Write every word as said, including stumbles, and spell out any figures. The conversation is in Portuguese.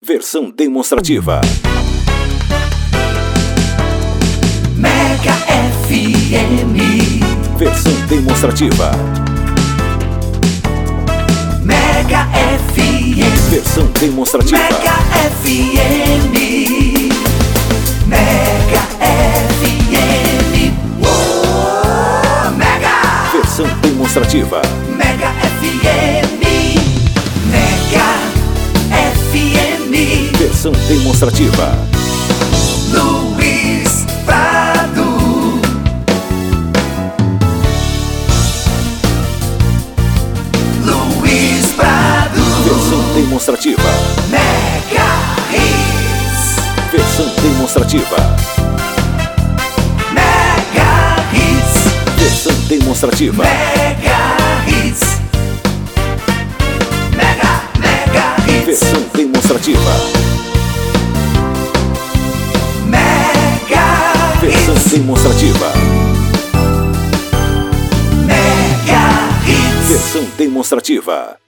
Versão demonstrativa. Mega F M. Versão demonstrativa. Mega F M. Versão demonstrativa. Mega F M. Mega F M. Oh, Mega. Versão demonstrativa. Mega F M. Mega F M. Versão demonstrativa. Luiz Prado. Luiz Prado. Versão demonstrativa. Mega Hits. Versão demonstrativa. Mega Hits. Versão demonstrativa. Mega Hits. Mega, Mega Hits. Versão demonstrativa. Mega Versão Hits. demonstrativa. Mega Hits. Versão demonstrativa.